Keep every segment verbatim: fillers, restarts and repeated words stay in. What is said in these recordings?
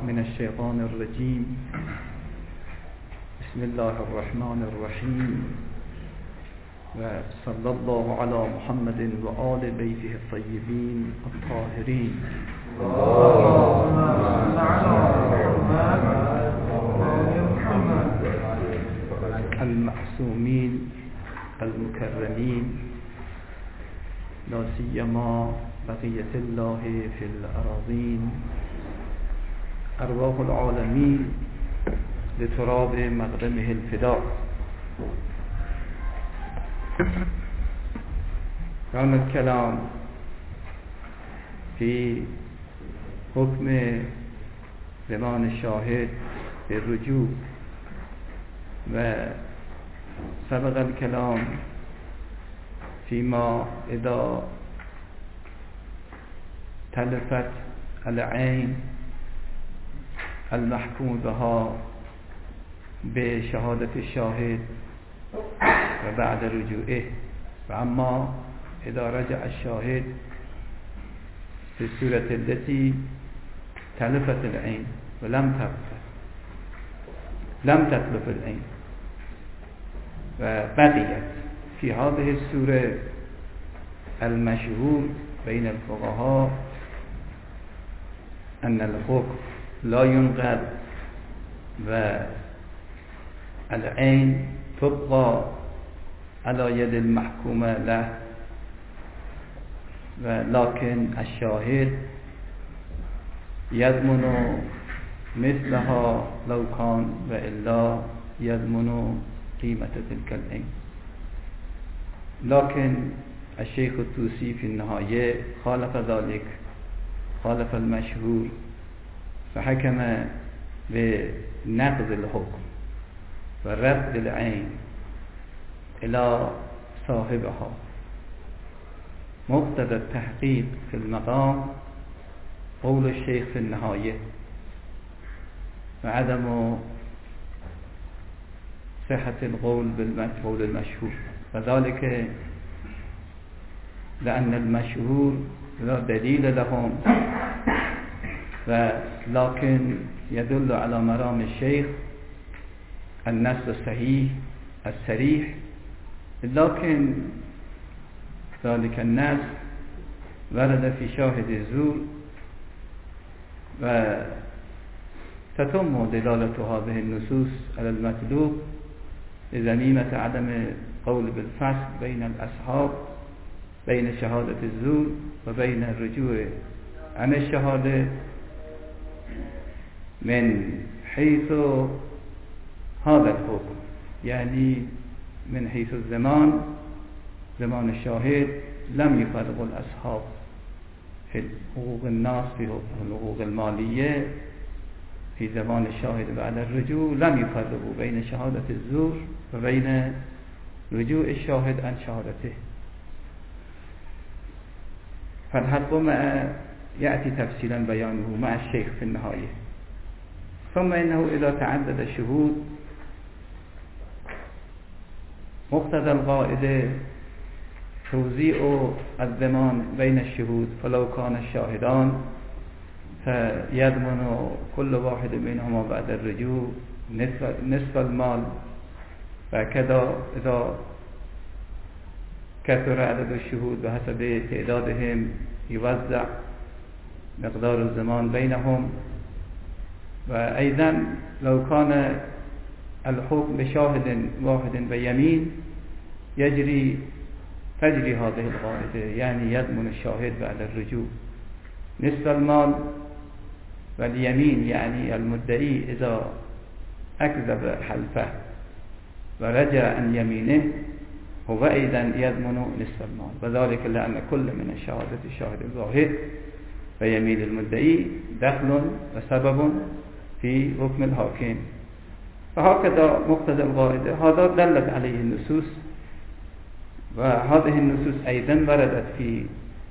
من الشيطان الرجيم. بسم الله الرحمن الرحيم، وصلى الله على محمد وآل بيته الطيبين الطاهرين. اللهم صل على محمد المعصومين المكرمين، لا سيما بقية الله في الأراضين، أرواح العالمين لتراب مقدمه الفداء. كان الكلام في حكم ضمان الشاهد بالرجوع، وسبق الكلام فيما إذا تلفت العين المحكوم بها بشهادة الشاهد وبعد رجوعه، وأما إذا رجع الشاهد في السورة التي تلفت العين ولم تلف لم تتلف العين وبقيت في هذه السورة، المشهور بين الفقهاء أن الحكم لا ينقض والعين تبقى على يد المحكوم له، ولكن الشاهد يضمن مثلها لو كان، وإلا يضمن قيمة تلك العين. لكن الشيخ الطوسي في النهاية خالف ذلك، خالف المشهور، فحكم بنقض الحكم ورد العين إلى صاحبها، مقتضى التحقيق في المقام قول الشيخ في النهاية، وعدم صحة القول بالقول المشهور، وذلك لأن المشهور لا دليل لهم، ولكن يدل على مرام الشيخ النص الصحيح الصريح، لكن ذلك النص ورد في شاهد الزور، وتتم دلالة هذه النصوص على المطلوب لذميمة عدم قول بالفصل بين الأصحاب بين شهادة الزور وبين الرجوع عن الشهادة من حيث هذا الحكم، يعني من حيث الزمان، زمان الشاهد لم يفرق الأصحاب في حقوق الناس في الحقوق المالية في زمان الشاهد بعد الرجوع، لم يفرقوا بين شهادة الزور وبين رجوع الشاهد عن شهادته. فالحق مع يأتي تفصيلا بيانه مع الشيخ في النهاية. ثم إنه إذا تعدد الشهود مقتضى القاعدة توزيع الضمان بين الشهود، فلو كان الشاهدان فيضمن كل واحد منهما بعد الرجوع نصف, نصف المال، وكذا إذا كثر عدد الشهود بحسب تعدادهم يوزع مقدار الزمان بينهم. وأيضا لو كان الحكم بشاهد واحد بيمين يجري تجري هذه القاعدة، يعني يضمن الشاهد بعد الرجوع نصف المال، واليمين يعني المدعي إذا أكذب حلفه ورجع عن يمينه هو أيضا يضمن نصف المال، وذلك لأن كل من الشهادة الشاهد الظاهر ويمين المدعي دخل وسبب في حكم الحاكم. فهكذا مقتضى القاعدة هذا دلت عليه النصوص، وهذه النصوص أيضا وردت في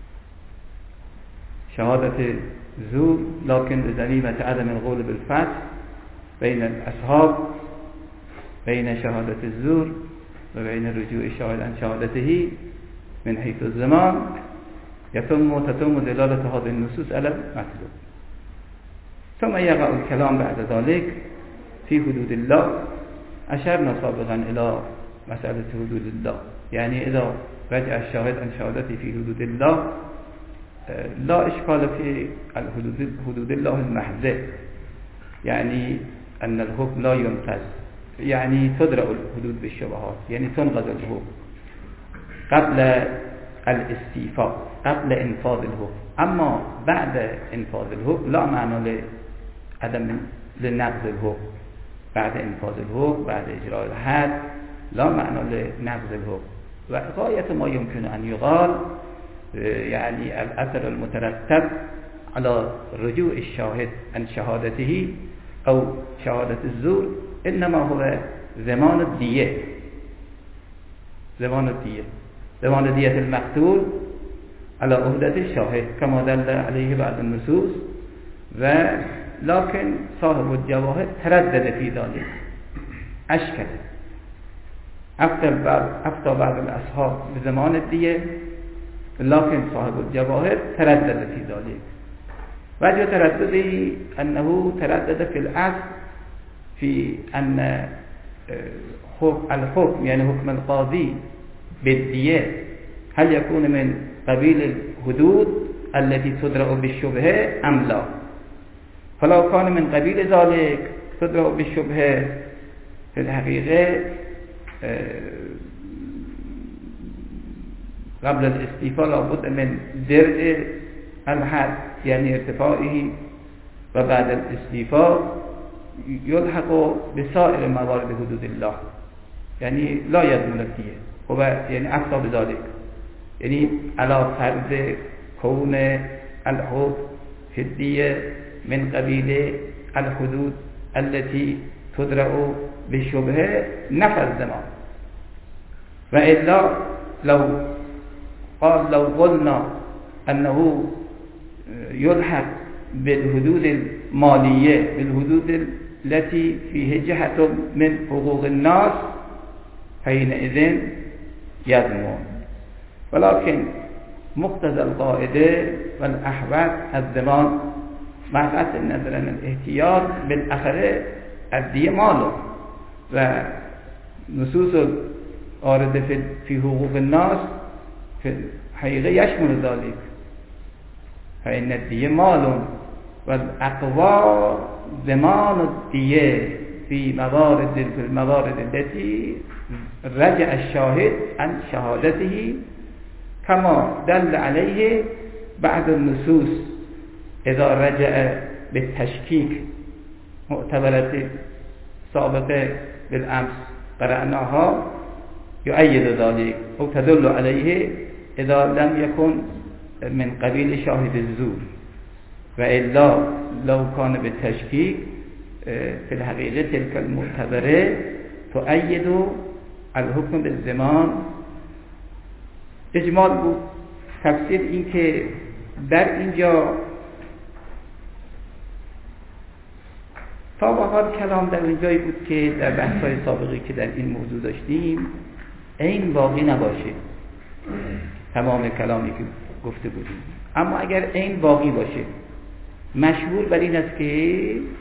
شهادة الزور، لكن بذميمة عدم القول بالفصل بين الأصحاب بين شهادة الزور وبين الرجوع الشاهد عن شهادته من حيث الزمان يتم تتم دلالة هذه النصوص على المطلوب. ثم يقع الكلام بعد ذلك في حدود الله. أشرنا سابقا إلى مسألة حدود الله، يعني إذا رجع الشاهد عن شهادته في حدود الله لا إشكال في الحدود حدود الله المحضة، يعني أن الحكم لا ينقض، يعني تدرأ الحدود بالشبهات، يعني تنقض الحكم قبل الاستيفاء، قبل إنفاذ الحكم. أما بعد إنفاذ الحكم لا معنى لعدم لنقض الحكم. بعد إنفاذ الحكم، بعد إجراء الحد، لا معنى لنقض الحكم. وغاية ما يمكن أن يقال يعني الأثر المترتب على رجوع الشاهد عن شهادته أو شهادة الزور إنما هو ضمان الدية، ضمان الدية ضمان دية المقتول على عهدة الشاهد كما دل عليه بعض النصوص. ولكن صاحب الجواهر تردد في ذلك، أشكل أفتى بعض الأصحاب بضمان الدية، لكن صاحب الجواهر تردد في ذلك. وجه تردده أنه تردد في الأصل في أن الحكم يعني حكم القاضي بالدية هل يكون من قبيل الحدود التي تدرأ بالشبهة أم لا. فلو كان من قبيل ذلك تدرأ بالشبهة في الحقيقة قبل الاستيفاء لابد من درء الحد يعني ارتفاعه، وبعد الاستيفاء يلحق بسائر موارد حدود الله، يعني لا يضمن الدية. هو يعني أفتى بذلك، يعني على فرض كون الحكم في الدية من قبيل الحدود التي تدرأ بالشبهة نفى الزمان. وإلا لو قال لو قلنا أنه يلحق بالحدود المالية، بالحدود التي فيه جهة من حقوق الناس، حينئذ يضمن. ولكن مقتضى القاعدة والأحوال الضمان مع قطع النظر عن الاحتياط بالآخرة الدية ماله، ونصوص واردة في حقوق الناس في الحقيقة يشمل ذلك، فإن الدية مال والأقوى ضمان الدية في موارد في الموارد التي رجع الشاهد عن شهادته كما دل عليه بعض النصوص إذا رجع بالتشكيك معتبرة سابقة بالأمس قرأناها يؤيد ذلك أو تدل عليه إذا لم يكن من قبيل شاهد الزور. وإلا لو كان بالتشكيك في الحقيقة تلك المعتبرة تؤيد الحكم بالزمان. اجمال بود. تفسیر این که در اینجا تا به حال کلام در اینجایی بود که در بحث‌های سابقی که در این موضوع داشتیم این باقی نباشه تمام کلامی که گفته بودیم. اما اگر این باقی باشه مشهور بر این است که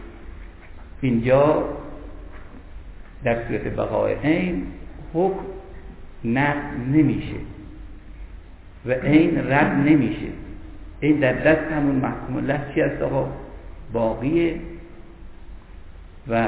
اینجا در صورت بقای این حکم نقض نمیشه و این رد نمیشه. این در دست همون محکوم الله چی است آقا؟ باقیه. و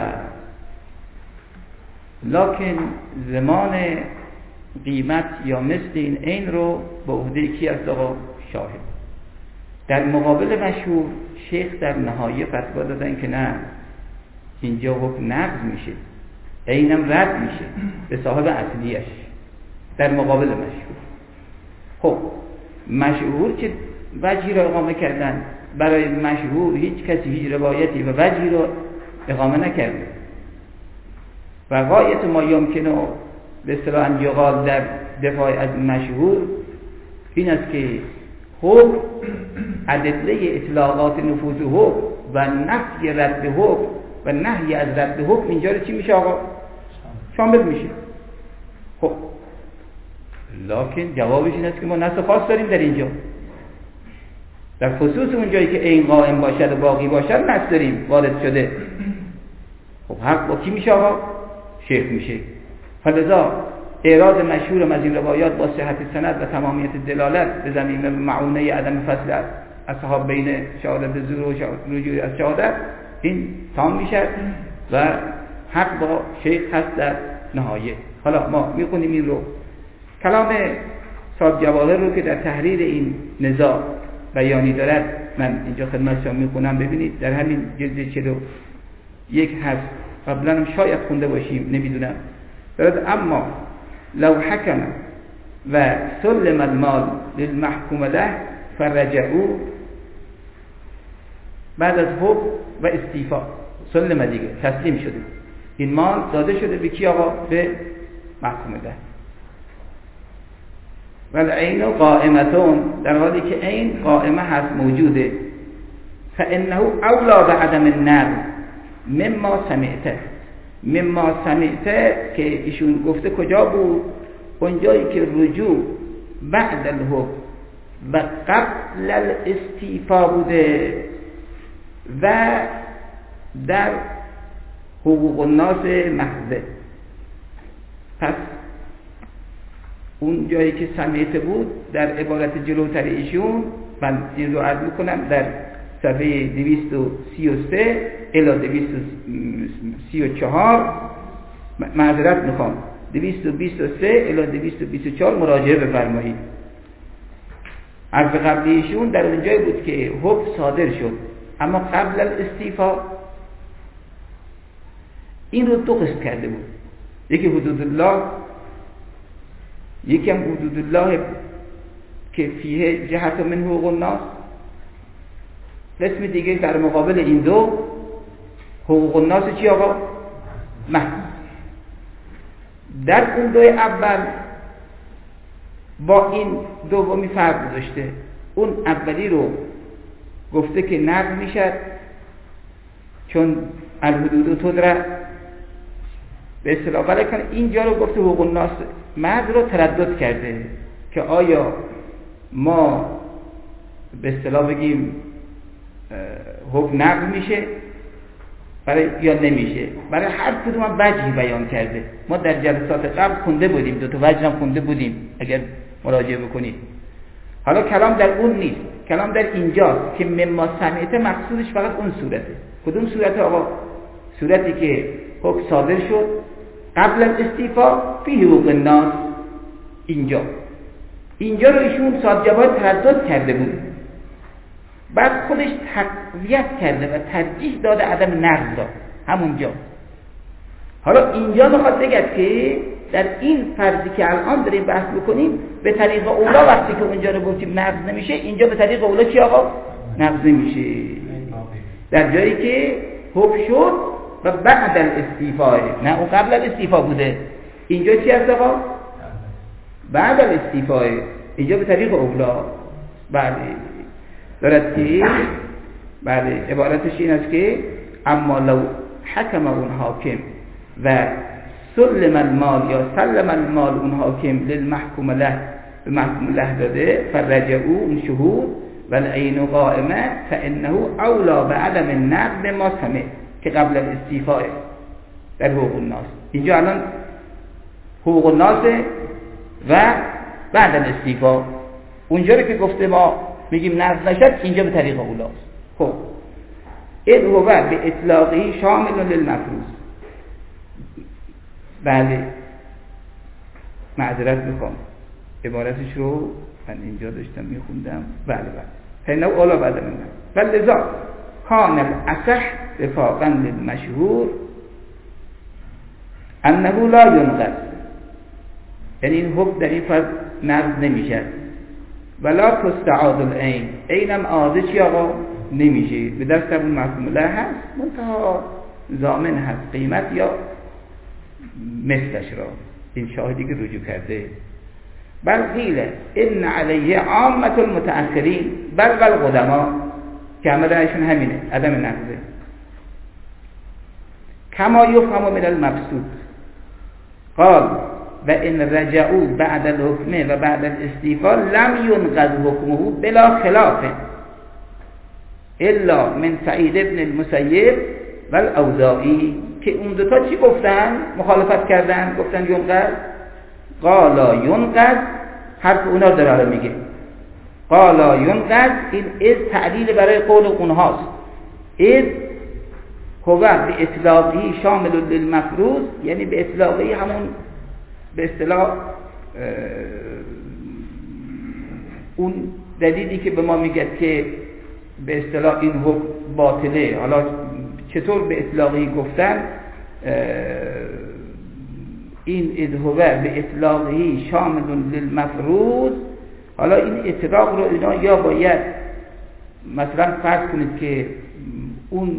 لکن زمان قیمت یا مثل این این رو به عهده کی است آقا؟ شاهد. در مقابل مشهور شیخ در نهایه فتوا دادن که نه اینجا حکم نقض میشه، اینم رد میشه به صاحب اصلیش در مقابل مشهور. خب مشهور چه وجهی رو اقامه کردن؟ برای مشهور هیچ کسی هیچ روایتی و وجهی رو اقامه نکرده و غایت ما یمکنه به اصطلاح ان یقال در دفاع از مشهور این است که حکم ادله اطلاقات نفوذ حکم و نفی رد حکم و نهی از رد حکم اینجا رو چی میشه آقا؟ شامل میشه. خب لکن جوابش این است که ما نص خاص داریم در اینجا. در خصوص اون جایی که این قائم باشد و باقی باشد نص داریم وارد شده. خب حق با کی میشه آقا؟ شیخ میشه. فلذا اعراض مشهورم از این روایات با صحت سند و تمامیت دلالت به زمینه معونه عدم فصل اصحاب بین شهادت زور و رجوع از شهادت این تام میشه و حق با شیخ هست در نهایه. حالا ما میخونیم این رو، کلام صاحب جواهر رو که در تحریر این نزاع بیانی دارد من اینجا خدمت شما میخونم. ببینید در همین جلد چهل و یک هست، قبلا هم شاید خونده باشیم نمیدونم. دارد اما لو حکم و سلم المال للمحکوم له فرجعوا بعد از حکم و استیفا. سلم دیگه تسلیم شده، این مال داده شده به کی آقا؟ به محکوم له. والعین قائمتون، در حالی که عین قائمه هست موجوده. فانه اولا بعدم النقل مما سمعته. مما سمعته که ایشون گفته کجا بود؟ اونجایی که رجوع بعد الحکم و قبل الاستیفا بوده و در حقوق الناس محضه. پس اون جایی که سمیته بود در عبارت جلوتر ایشون، من این رو عرض میکنم، در صفحه دویست و سی و سه الی دویست و سی و چهار معذرت میخوام دویست و بیست و سه الی دویست و بیست و چهار مراجعه بفرمایید. عرض قبلی ایشون در اونجایی بود که حکم صادر شد اما قبل الاستیفا این رو دو قسم کرده بود. یکی حدود الله، یکی هم حدود الله که فیه جهت من حقوق الناس. قسم دیگه در مقابل این دو حقوق الناس چی آقا؟ محض. در اون دوی اول با این دومی فرق گذاشته. اون اولی رو گفته که نقض میشد چون الحدود تدرع به اصطلاح، ولیکن اینجا رو گفته حقوق الناس محض رو تردد کرده که آیا ما به اصطلاح بگیم حکم نقض میشه برای یا نمیشه. برای هر کدوم هم وجهی بیان کرده. ما در جلسات قبل خونده بودیم، دو تا وجه هم خونده بودیم اگر مراجعه بکنید. حالا کلام در اون نیست، کلام در اینجاست که مما سمعته مقصودش فقط اون صورته. کدوم صورت آقا؟ صورتی که حکم صادر شد قبل از استیفا فی حقوق الناس. اینجا اینجا رو ایشون صاحب جواهر تردد کرده بود، بعد خودش تقویت کرده و ترجیح داده عدم نقض را همونجا. حالا اینجا میخواد بگد که در این فرضی که الان داریم بحث بکنیم به طریق اولا وقتی که اونجا رو گفتیم نقض نمیشه، اینجا به طریق اولا چی آقا؟ نقض نمیشه. در جایی که حکم شد و بعد الاستیفا، نه اون قبل الاستیفا بوده. اینجا چی هست آقا؟ بعد الاستیفا. اینجا به طریق اولا. بله دارد که بله عبارتش این است که اما لو حکم اون حاکم و سلم المال یا سلم المال اون حاکم للمحکوم له به محکوم له داده فرجعوا اون شهود والعین قائمه فانه اولا بعدم النقض ما سمع که قبل الاستیفاء در حقوق الناس. اینجا الان حقوق الناس و بعد الاستیفاء. اونجا رو که گفته ما میگیم نقض نشد، اینجا به طریق اولاست. خب اذ هو به اطلاقی شامل للمفروض. بله معذرت میخوام عبارتش رو من اینجا داشتم میخوندم. بله بله فإنه اولا بعد من فلذا کان الاصح وفاقا للمشهور انه لا ينقض، یعنی این حکم در این فرض نقض نمیشه. ولا تستعاد العین، عینم عاده چی آقا؟ نمیشه، به دست اون محکوم له هست منتها ضامن هست قیمت یا مثلش را، این شاهدی که رجوع کرده. بل قیل ان علیه عامة المتأخرین بل بل قدما که عملشون همینه عدم نقضه. کما یفهم من المبسوط قال و ان رجعوا بعد الحکم و بعد الاستیفاء لم ينقض حکمه بلا خلاف. الا من سعید ابن المسیب و الاوزاعی، که اون دوتا چی گفتن؟ مخالفت کردن، گفتن ینقض. قالا ینقض، حرف اونا رو داره میگه. قالا ینقض، این از تعلیل برای قول اونهاست. از هو به اطلاقی شامل للمفروض، یعنی به اطلاقی همون به اصطلاح اون دلیلی که به ما میگه که به اصطلاح این حکم باطله. حالا چطور به اطلاقی گفتن؟ این اذهبه به اطلاقی شامل للمفروض. حالا این اطلاق رو اینا یا باید مثلا فرض کنید که اون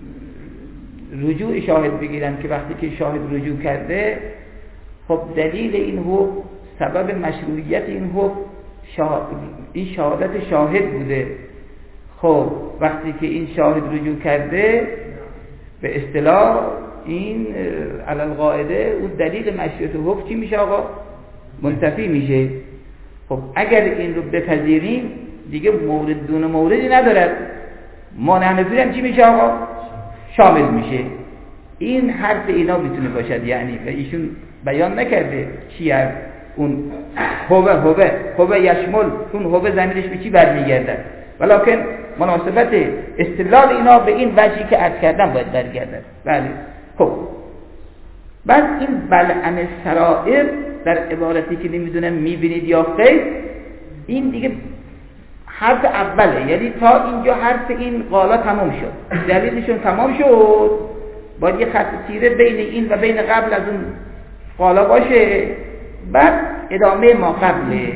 رجوع شاهد بگیرن که وقتی که شاهد رجوع کرده، خب دلیل این حکم، سبب مشروعیت این حکم شاهد، این شهادت شاهد بوده. خب وقتی که این شاهد رجوع کرده، به اصطلاح این علی القاعده اون دلیل مشروعیت حکم چی میشه آقا؟ منتفی میشه. خب اگر این رو بپذیریم دیگه مورد دون موردی ندارد. مانع نفیرم چی میشه آقا؟ شامل میشه. این حرف اینا میتونه باشد، یعنی و ایشون بیان نکرده چی هست اون هوه هوه هوه یشمل، اون هوه زمینش به چی برمیگردد، ولکن مناسبت استدلال اینا به این وجهی که عرض کردم باید برگردد. بله. خب بعد این بلعن سرائر در عبارتی که نمیدونم میبینید یا خیر، این دیگه حرف اوله، یعنی تا اینجا حرف این قالا تمام شد، دلیلشون تمام شد، باید یه خط تیره بین این و بین قبل از اون قالا باشه. بعد ادامه ما قبلش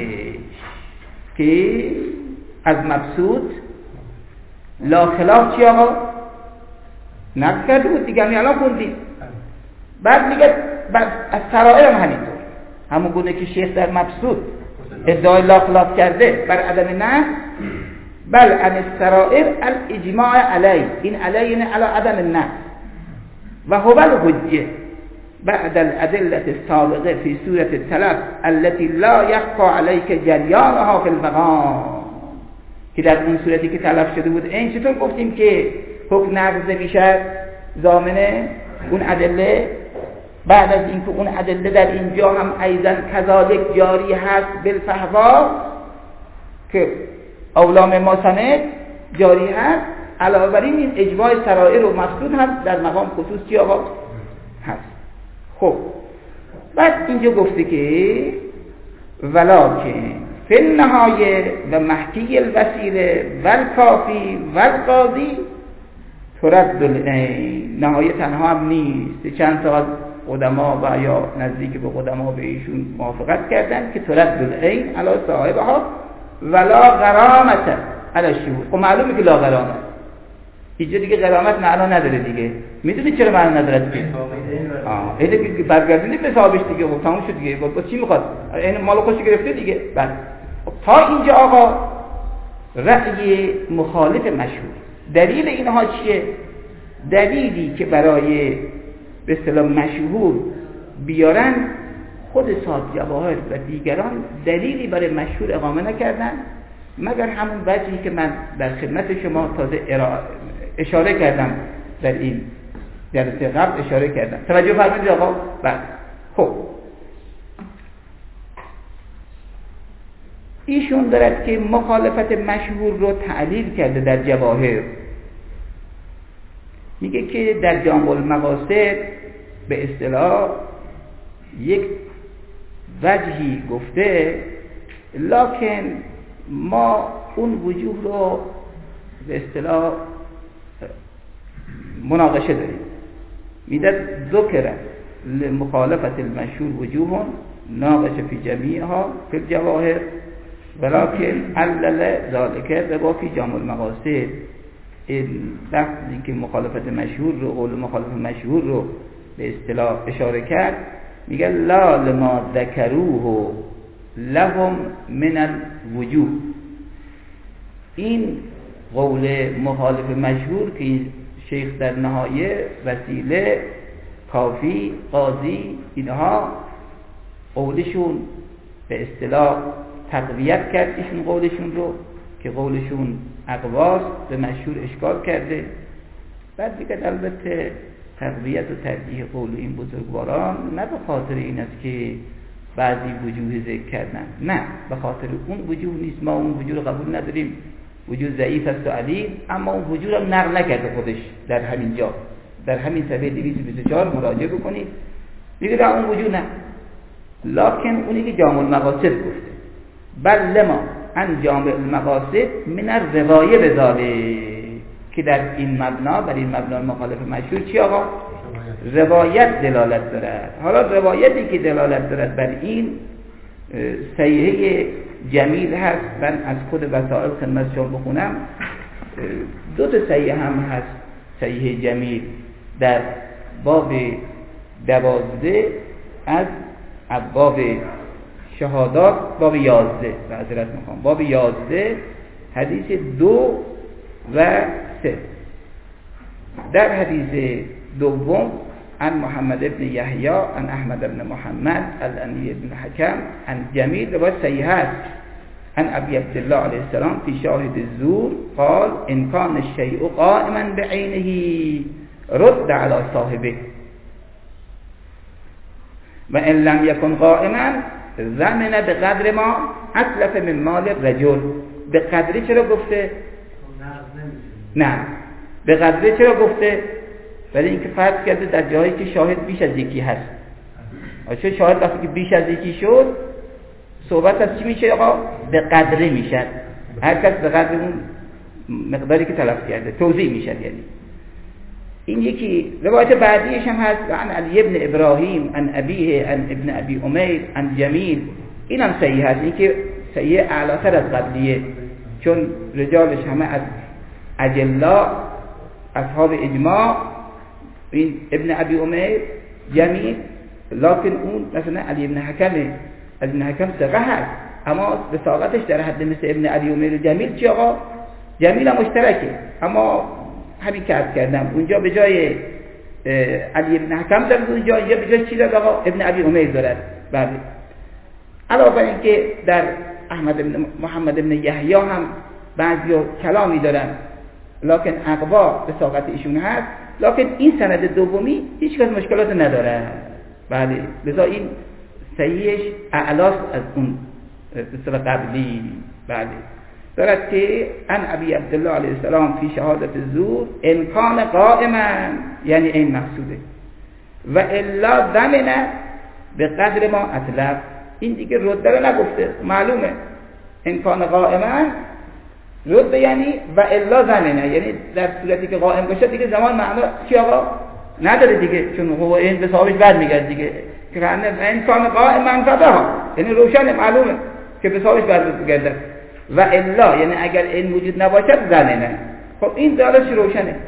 که از مبسوط لا خلاف چی آقا؟ نقل کرده بود دیگه، همین الان خوندیم. بعد میگه از سرائر هم همینطور، همون گونه که شیخ در مبسوط ادعای لا خلاف کرده بر عدم نه، بل عن السرائر الاجماع علی، این علی یعنی علی عدم نه، و هو الحجه بعد الادله السابقه في سوره التلف التي لا يخفى عليك جريانها في المقام، که در اون صورتی که تلف شده بود این چطور گفتیم که حکم نقض میشه ضامنه اون ادله، بعد از اینکه اون ادله در اینجا هم ایضا کذالک جاری هست بالفحوا که اولام ما سند جاری هست، علاوه بر این اجماع سرائر و مقصود هم در مقام خصوص چی آقا هست. خب بعد اینجا گفته که ولکن فی النهایه و محکی الوسیله والکافی والقاضی ترد العین، نهایه تنها هم نیست، چند تا قدما و یا نزدیک به قدما به ایشون موافقت کردن که ترد العین علی صاحبها ولا غرامت علی الشهود. خب معلومه که لا غرامت، اینجا دیگه غرامت معنا نداره دیگه. میدونی چرا معنا نداره دیگه؟ آه اینه که برگردونید به صاحبش دیگه، خب تموم شد دیگه. با چی میخواد؟ این مال خوش گرفته دیگه. بعد تا اینجا آقا رأی مخالف مشهور. دلیل اینها چیه؟ دلیلی که برای به اصطلاح مشهور بیارن، خود صاحب جواهر و دیگران دلیلی برای مشهور اقامه نکردن مگر همون وجهی که من در خدمت شما تازه اشاره کردم، در این جلسه قبل اشاره کردم. توجه فرمایید آقا. بعد خب ایشون دارد که مخالفت مشهور رو تعلیل کرده در جواهر، میگه که در جامع المقاصد به اصطلاح یک وجهی گفته، لکن ما اون وجوه رو به اصطلاح مناقشه داریم. میده ذکر لمخالفت المشهور وجوه ناقش فی جمیعها فی الجواهر ولکن علل ذالک ربا فی جامع المقاصد. این لفظی که مخالفت مشهور رو، قول مخالفت مشهور رو به اصطلاح اشاره کرد، میگه لا لما ذکروه لهم من الوجوه. این قول مخالف مشهور که شیخ در نهایه، وسیله، کافی، قاضی، اینها قولشون به اصطلاح تقویت کرد ایشون قولشون رو که قولشون اقواس به مشهور اشکال کرده. بعد دیگه البته تقویت و ترجیح قول این بزرگواران نه به خاطر این است که بعضی وجوه ذکر کردن، نه، به خاطر اون وجوه نیست. ما اون وجوه رو قبول نداریم، وجوه ضعیف است و علیل، اما اون وجوه رو نقل نکرده خودش در همین جا. در همین صفحه دویست و بیست و چهار مراجعه بکنید، میگه در اون وجوه نه، لکن اونی که جامع المقاصد گفته بل لما ان جامع المقاصد من الروایه بذاله، که در این مبنا، بر این مبنا مخالف مشهور چی آقا؟ روایت دلالت دارد. حالا روایتی که دلالت دارد بر این صحیحه جمیل هست. من از خود وسائل خدمت شما بخونم، دو تا صحیحه هم هست. صحیحه جمیل در باب دوازده از باب شهادات، باب یازده معذرت میخوام، باب یازده حدیث دو و سه. در حدیث دوم عن محمد ابن یحیی عن احمد ابن محمد الانی ابن حکم عن جمیل روایت صحیح است عن ابی عبدالله علیه السلام فی شاهد الزور قال ان کان الشیء قائما بعینه رد علی صاحبه و ان لم یکن قائما ضمن به قدر ما اتلف من مال رجل. به قدری چرا گفته؟ نه، به قدری چرا گفته؟ برای اینکه فرض کرده در جایی که شاهد بیش از یکی هست. چون شاهد وقتی که بیش از یکی شد صحبت از چی میشه آقا؟ به قدری میشه، هر کس به قدر اون مقداری که طلب کرده توزیع میشه. یعنی این یکی. روایت بعدیش هم هست عن علی ابن ابراهیم عن ابیه عن ابن ابی امیر عن جمیل، این هم صحیح هست. این که صحیح اعلاتر از قبلیه، چون رجالش همه از اجلا اصحاب اجماع، این ابن ابی امیر جمیل، لکن اون مثلا علی ابن حکم، علی ابن حکم ثقه هست اما وثاقتش در حد مثل ابن ابی امیر جمیل چی آقا؟ جمیل هم مشترکه، اما همین که عرض کردم اونجا به جای علی ابن حکم دارد، اونجا اینجا به جای چی دارد آقا؟ ابن ابی امیر دارد. بله. علاوه بر این که در احمد ابن محمد ابن یحیی هم بعضیا کلامی دارن، لکن اقوا به ساقط ایشون هست، لکن این سند دومی هیچ کس مشکلات نداره. بله، لذا این صحیحش اعلاست از اون به قبلی. بله، دارد که ان ابی عبدالله علیه السلام فی شهادت الزور امکان قائما، یعنی این مقصوده، و الا ضمن به قدر ما اطلب. این دیگه رده رو نگفته، معلومه امکان قائما رده یعنی و الا ضمنه، یعنی در صورتی که قائم باشه دیگه زمان معنا چی آقا؟ نداره دیگه، چون هو این به صاحبش بر میگرد دیگه، که امکان قائما فدا، یعنی روشن معلومه که به صاحبش بر میگرد. و الا یعنی اگر این وجود نباشد ضمنه. خب این دارش روشنه.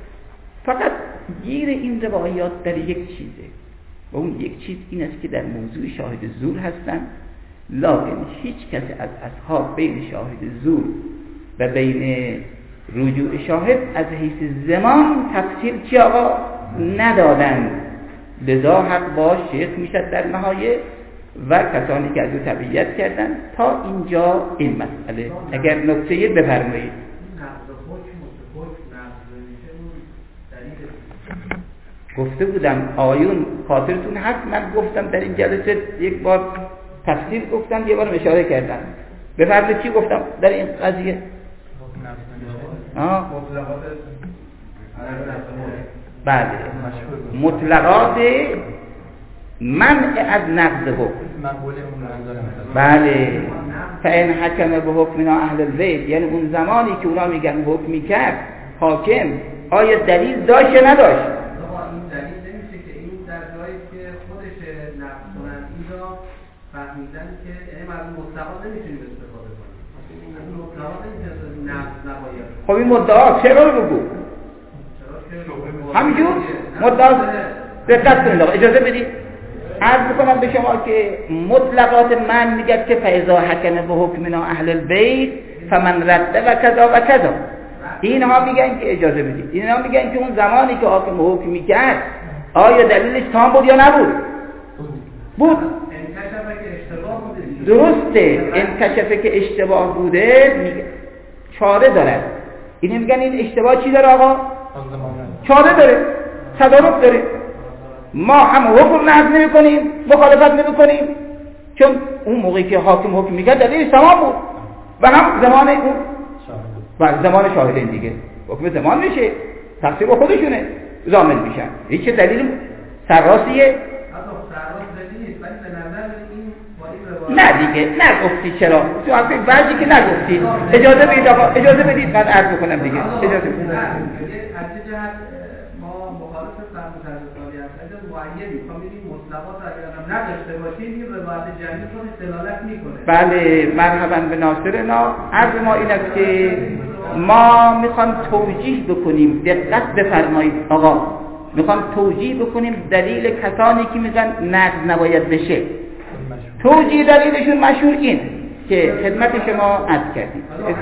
فقط گیر این روایات در یک چیزه، و اون یک چیز این است که در موضوع شاهد زور هستن، لکن هیچ کسی از اصحاب بین شاهد زور و بین رجوع شاهد از حیث زمان تفصیل چی آقا ندادن. لذا حق با شیخ میشد در نهایه و کسانی که از او تبعیت کردن. تا اینجا این مسئله. اگر نکته بفرمایید. گفته بودم آیون خاطرتون هست، من گفتم در این جلسه یک بار تفصیل گفتم، یه بار اشاره کردم. بفرمایید چی گفتم در این قضیه؟ آه بله، مطلقات منع از نقض حکم. بله، فإن حکم به حکمنا اهل البیت، یعنی اون زمانی که اونا میگن حکم میکرد حاکم، آیا دلیل داشت یا نداشت؟ این دلیل نمیشه که این در جایی که خودش نقض کنن اینجا فهمیدن که یعنی مردم مطلقات نمیتونیم استفاده کنیم، این مطلقات نمیتونیم نقض نباید. خب این مدعا چرا رو بگو؟ همینجور مدعا دقت کنید آقا، اجازه بدید عرض بکنم به شما که مطلقات من میگه که فاذا حکم به حکمنا اهل البیت فمن رد و کذا و کذا. اینها میگن که اجازه بدید، اینها میگن که اون زمانی که حاکم حکم میکرد آیا دلیلش تام بود یا نبود؟ بود. درسته، انکشفه که اشتباه بوده میگه. چاره دارد. این میگن این اشتباه چی داره آقا؟ چاره داره، تدارک داره. ما هم حکم نقض نمی کنیم، مخالفت نمی کنیم، چون اون موقعی که حاکم حکم میکرد دلیلش تمام بود و هم زمان اون و زمان شاهدین دیگه حکم زمان میشه، تقصیر با خودشونه، ضامن میشن. هیچ دلیل سرراستیه؟ نه دیگه نگفتی. چرا؟ تو اصلا بعضی که نگفتی. اجازه بدید آقا، اجازه بدید من عرض بکنم دیگه. اجازه بدید. از چه جهت ما مخالف فهم تجربی هستیم؟ اگر معین می‌خوام بگیم مطلقات اگر هم نداشته باشیم این روایت جمعی خودش دلالت میکنه. بله مرحبا به ناصرنا. عرض ما این است که ما میخوام توجیه بکنیم، دقت بفرمایید آقا، میخوام توجیه بکنیم دلیل کسانی که میگن نقض نباید بشه. توجیه دلیلشون مشهور این که خدمت شما عرض کردیم.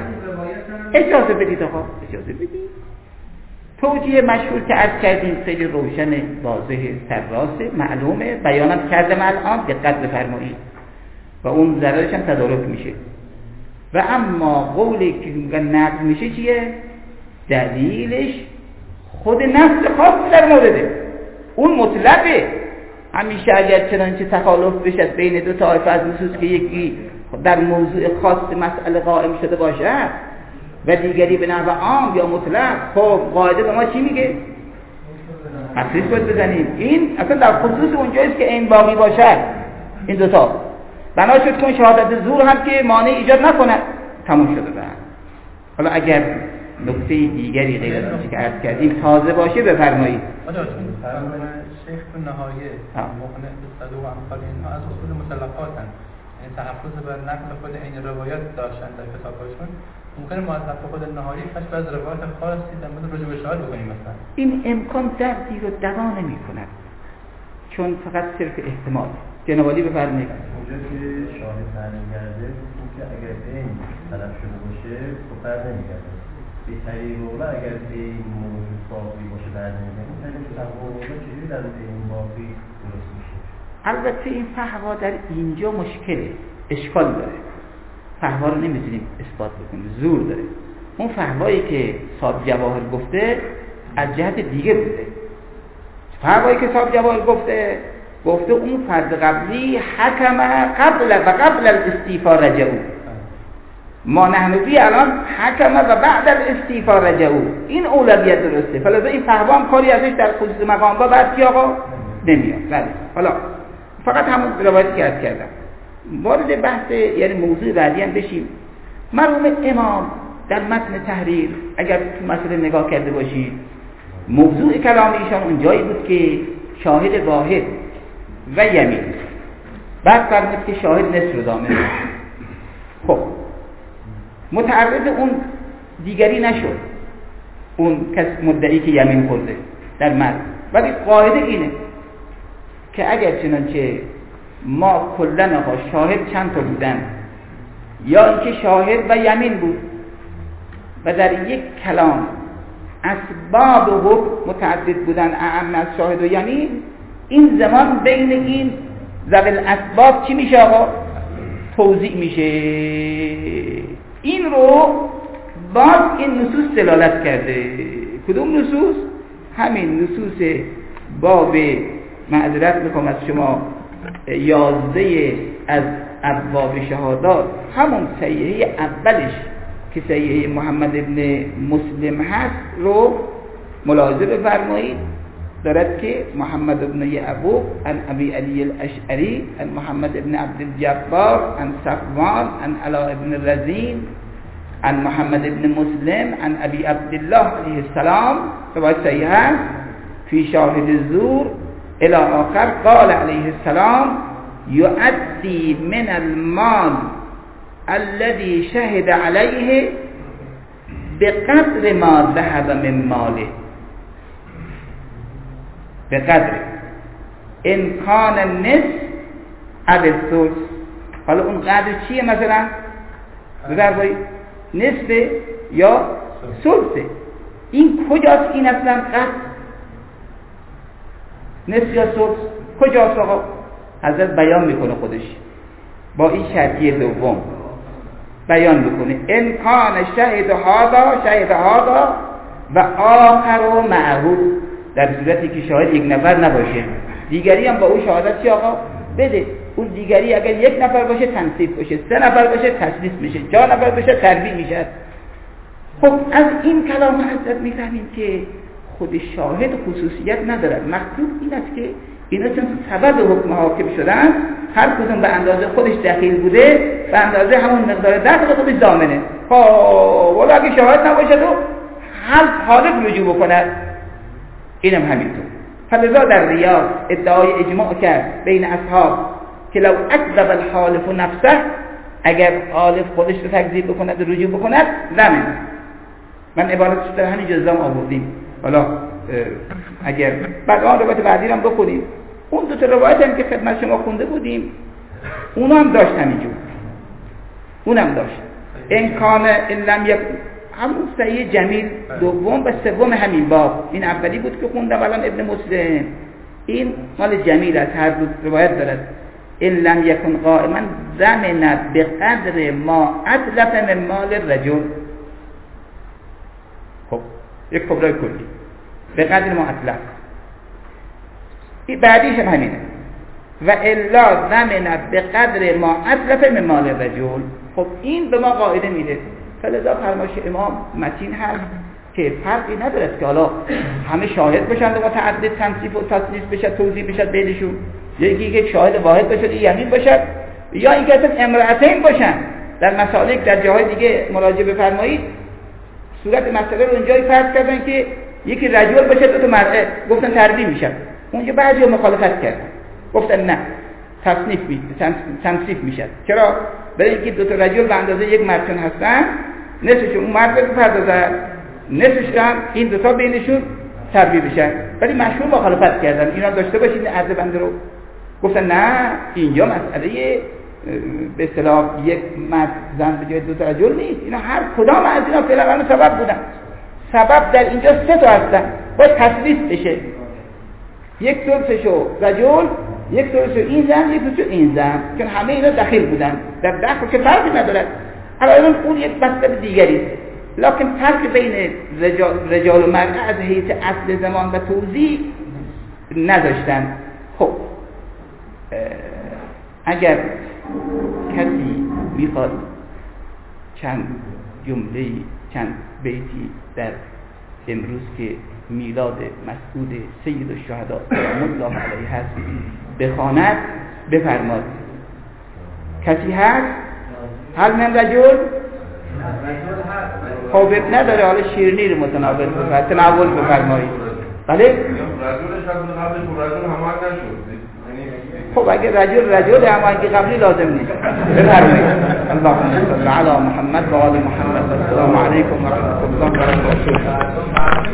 اجازه بدید آقا، اجازه بدید. توجیه مشهور که عرض کردیم خیلی روشن، واضح، سرراسته، معلومه، بیانم کردم الان، دقت بفرمایید و اون ضررش هم تدارک میشه. و اما قولی که میگن نقض میشه چیه؟ دلیلش خود نص خاص در مورده، اون مطلقه. همیشه اگر چنانچه تخالف بشه بین دو طایفه از نصوص که یکی در موضوع خاص مسئله قائم شده باشه و دیگری به نحو عام یا مطلق، خب قاعده به ما چی میگه؟ تخصیص باید بزنیم. این اصلا در خصوص اونجاییست که این باقی باشد این دوتا. بنا شد که شهادت زور هم که مانع ایجاد نکنه، تموم شده. بعد حالا اگر نکته دیگری غیر از آنچه که عرض کردیم تازه باشه بفرمایید. شیخ تو نهایه مقنع صدوق و امثال اینها از اصول مطلقاتن، یعنی تحفظ بر نقل خود این روایت داشتن در کتاباشون. ممکنه مؤلف خود نهایی کاش بعض روایت خاصی در مورد رجوع به شاهد بکنیم مثلا. این امکان دردی رو دوا نمی کند، چون فقط صرف احتمال. جناب عالی بفرمایید. اونجا که شاهد برمیگرده گفتیم که اگر این طرف شده باشه خب برنمیگرده. به طریق اولا اگر این موضوع باقی باشه برنمیگرده، این طریق اولا چجوری در این باقی درست میشه؟ البته این فحوا در اینجا مشکله، اشکال داره. فحوا رو نمیتونیم اثبات بکنیم، زور داره. اون فحوایی که صاحب جواهر گفته از جهت دیگه بوده. فحوایی که صاحب جواهر گفته گفته اون فرد قبلی حکم قبل و قبل الاستیفا رجعو، ما نحن فی الان حکم و بعد الاستیفا رجعو. این اولویت درسته. فلذا این فحوا هم کاری ازش در خصوص مقام با بعد که آقا نمیاد. بله حالا فقط همون روایتی که عرض کردم. وارد بحث یعنی موضوع بعدی هم بشیم. مرحوم امام در متن تحریر اگر تو مسئله نگاه کرده باشید، موضوع کلام ایشان اونجایی بود که شاهد واحد و یمین، بعد فرمود که شاهد نصف رو ضامن. خب متعرض اون دیگری نشد، اون کس مدعی که یمین خورده در متن، ولی قاعده اینه که اگر چنانچه ما کلن آقا شاهد چند تا بودن یا اینکه شاهد و یمین بود و در یک کلام اسباب و متعدد بودن اعم از شاهد و یمین، این زمان بین این ذوی الاسباب چی میشه آقا؟ توزیع میشه. این رو باز این نصوص دلالت کرده. کدوم نصوص؟ همین نصوص باب معذرت میخوام از شما یازده از ابواب شهادات، همون صحیحه اولش که صحیحه محمد ابن مسلم هست رو ملاحظه بفرمایید. دارد که محمد ابن یعقوب عن ابی علی الاشعری عن محمد ابن عبد الجبار عن صفوان عن علاء ابن الرزین عن محمد ابن مسلم عن ابی عبدالله علیه السلام روایت صحیحه فی شاهد الزور الى آخر قال علیه السلام یؤدی من المال الذي شهد علیه بقدر ما ذهب من ماله، بقدر امکان نصف الثلث. حالا اون قدر چیه مثلا؟ بذارید نصف یا ثلثه. این کجاست این اصلا قدر؟ نصف یا ثلث کجاست آقا؟ حضرت بیان میکنه خودش با این شرطیه دوم بیان بکنه. امکان شهد هادا شهد هادا و آخر و معهود، در صورتی که شاهد یک نفر نباشه دیگری هم با اون شهادت چی آقا بده. اون دیگری اگر یک نفر باشه تنصیف باشه، سه نفر باشه تسلیس میشه، چهار نفر باشه تربیع میشه. خب از این کلام حضرت میفهمیم که خود شاهد خصوصیت ندارد. مطلوب این است که اینا چون سبب حکم حاکم شدن هر کدوم به اندازه خودش دخیل بوده به اندازه همون مقدار دخل خودش ضامنه. خب ولی اگه شاهد نباشه تو هر حالت رجوع بکند. اینم همینطور. فلذا در ریاض ادعای اجماع کرد بین اصحاب که لو اکذب الحالف نفسه، اگر حالف خودش رو تکذیب بکند و رجوع بکند زمین. من عبارتش در همین جزام آوردیم. حالا اگر بعد آن روایت بعدی هم بخونیم، اون دو تا روایت هم که خدمت شما خونده بودیم اونا هم داشت همینجور، اون هم داشت امکان ان لم یک همون صحیح جمیل دوم و سوم همین باب. این اولی بود که خوندم الان ابن مسلم، این مال جمیل از هر دو روایت دارد. ان لم یکن قائما ضمن بقدر ما اتلف من مال الرجل. خب یک کبرای کلی به قدر ما اتلف. این بعدیش هم همینه و الا ضمن به قدر ما اتلف من مال الرجل. خب این به ما قاعده میده. فلذا فرمایش امام متین هست که فرقی نداره که حالا همه شاهد باشن و متعدد تنصیف و تصنیف بشه، توضیح بشه بینشون، یکی یک شاهد واحد باشه یمین باشه، یا اینکه اصلا امرأتین باشن. در مسالک در جاهای دیگه مراجعه بفرمایید صورت مسئله رو اونجایی فرض کردن که یکی رجل باشه دو تا مرأه، گفتن تربیع میشه. اونجا بعضی مخالفت کردن گفتن نه تصنیف می تنصیف میشه. چرا؟ برای اینکه دو تا رجل به اندازه یک مرد هستن، نصفش اون مرد رو پردازه، نصفش هم این دو تا بینشون تربیع بشن. ولی مشهور مخالفت کردن. اینا داشته باشید عرض بنده رو. گفتن نه اینجا مسئله به اصطلاح یک مرد زن به جای دو تا رجل نیست. اینا هر کدام از اینا فعلا سبب بودن. سبب در اینجا سه تا هستن، باید تسلیس بشه. یک ثلثشو رجل، یک ثلثشو این زن، یک ثلثشو این زن، چون همه اینا دخیل بودن. در دخل که فرقی ندارد. الان اون یک مسئله دیگری است. لکن فرق بین رجال, رجال و مرد از حیث اصل زمان و توضیح نداشتن. خب اگر کسی میخواد چند جمله چند بیتی در امروز که میلاد مسعود سید الشهدا سلام الله علیه هست بخواند بفرماد. کسی هست؟ هل من رجل؟ خب نداره. حالا شیرینی رو متناول بفرمایید، تناول بفرمایید. بله؟ رجلش هم قبلش رجل همه نشد. خب اگه رجل رجل همانگی قبلی لازم نیست. بفرمایید. اللهم صل علی محمد و آل محمد. السلام علیکم و رحمت الله و برکاته.